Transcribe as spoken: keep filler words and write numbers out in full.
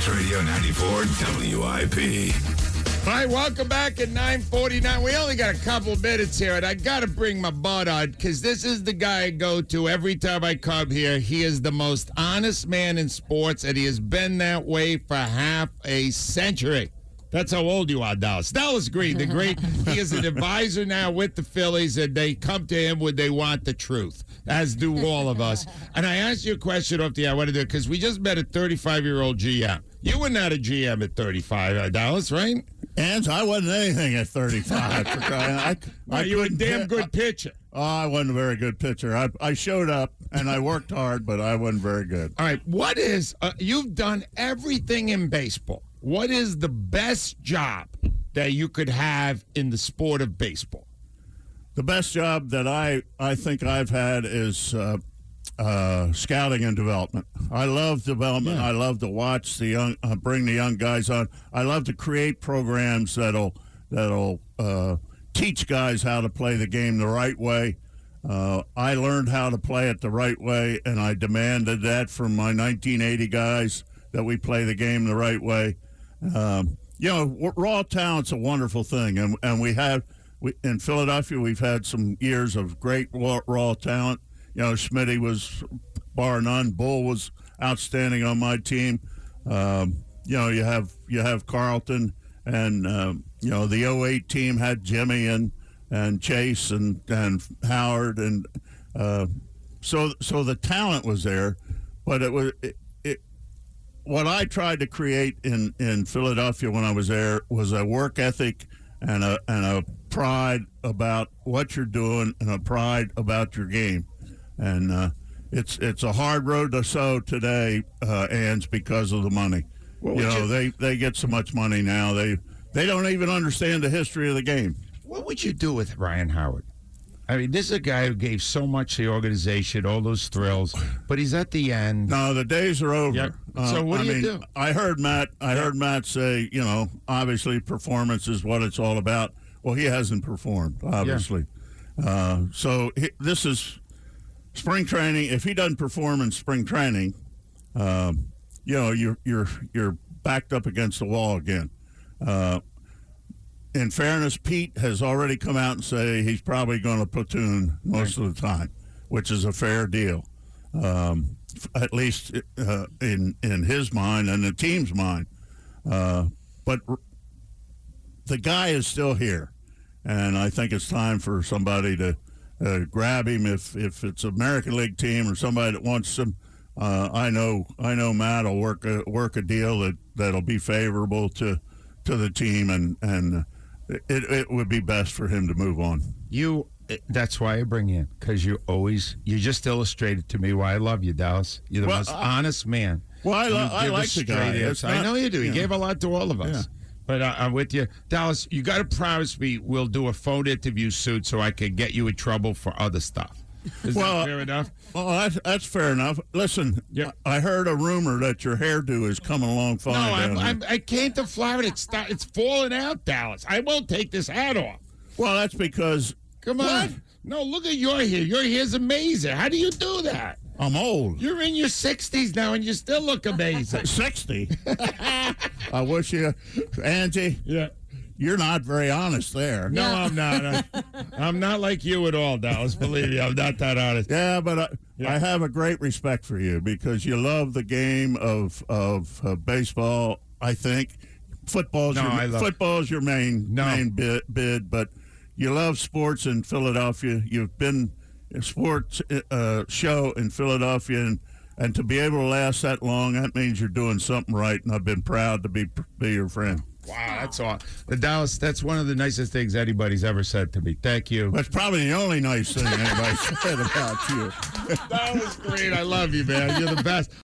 Sports Radio ninety-four W I P. All right, welcome back at nine forty-nine. We only got a couple minutes here, and I got to bring my butt on because this is the guy I go to every time I come here. He is the most honest man in sports, and he has been that way for half a century. That's how old you are, Dallas. Dallas Green, the great. He is an advisor now with the Phillies, and they come to him when they want the truth, as do all of us. And I asked you a question off the air. I want to do it because we just met a thirty-five-year-old G M. You were not a G M at thirty-five, uh, Dallas, right? And I wasn't anything at thirty-five. For crying. I, Well, I you were a couldn't damn hit- good pitcher. Oh, I wasn't a very good pitcher. I, I showed up and I worked hard, but I wasn't very good. All right, what is, uh, you've done everything in baseball. What is the best job that you could have in the sport of baseball? The best job that I, I think I've had is uh, uh, scouting and development. I love development. Yeah. I love to watch the young, uh, bring the young guys on. I love to create programs that'll that'll uh, teach guys how to play the game the right way. Uh, I learned how to play it the right way, and I demanded that from my nineteen eighty guys that we play the game the right way. Um, you know, w- raw talent's a wonderful thing, and and we have we, in Philadelphia we've had some years of great raw, raw talent. You know, Smitty was bar none. Bull was outstanding on my team. Um, you know, you have you have Carlton, and um, you know the oh eight team had Jimmy and and Chase and and Howard, and uh, so so the talent was there, but it was. It, What I tried to create in, in Philadelphia when I was there was a work ethic and a and a pride about what you're doing and a pride about your game, and uh, it's it's a hard road to sow today, uh, Ans, because of the money. What you would know you- they, they get so much money now they they don't even understand the history of the game. What would you do with Ryan Howard? I mean, this is a guy who gave so much to the organization, all those thrills, but he's at the end. No, the days are over. Yep. Uh, So what I do you mean, do? I heard Matt. I heard Matt say, you know, obviously performance is what it's all about. Well, he hasn't performed, obviously. Uh, so he, this is spring training. If he doesn't perform in spring training, um, you know, you're you're you're backed up against the wall again. Uh, in fairness, Pete has already come out and say he's probably going to platoon most of the time, which is a fair deal. Um, at least uh, in in his mind and the team's mind. Uh, but r- the guy is still here, and I think it's time for somebody to uh, grab him. If if it's an American League team or somebody that wants him, uh, I know I know Matt will work a, work a deal that that'll be favorable to to the team, and and it it would be best for him to move on. You, that's why I bring you in, because you always, you just illustrated to me why I love you, Dallas. You're the Well, most I- honest man. Well, I, You lo- I give a like the guy. straight It's answer. I not- know you do. He yeah. gave a lot to all of us. Yeah. But uh, I'm with you. Dallas, you got to promise me we'll do a phone interview soon so I can get you in trouble for other stuff. Is Well, that fair enough? Oh, that's, that's fair enough. Listen, Yeah. I heard a rumor that your hairdo is coming along fine. No, down I'm, there. I'm, I came to Florida. It's, sta- it's falling out, Dallas. I won't take this hat off. Well, that's because Come on. What? No, look at your hair. Your hair's amazing. How do you do that? I'm old. You're in your sixties now, and you still look amazing. sixty. I wish you, Angie, Yeah. you're not very honest there. No, I'm not. I, I'm not like you at all, Dallas. Believe me, I'm not that honest. Yeah, but I, Yeah. I have a great respect for you because you love the game of of uh, baseball. I think football's No, your, I love- football's your main No. main bid, bid, but you love sports in Philadelphia. You've been a sports uh, show in Philadelphia, and, and to be able to last that long, that means you're doing something right. And I've been proud to be be your friend. Wow, that's all. The Dallas, that's one of the nicest things anybody's ever said to me. Thank you. That's probably the only nice thing anybody said about you. That was great. I love you, man. You're the best.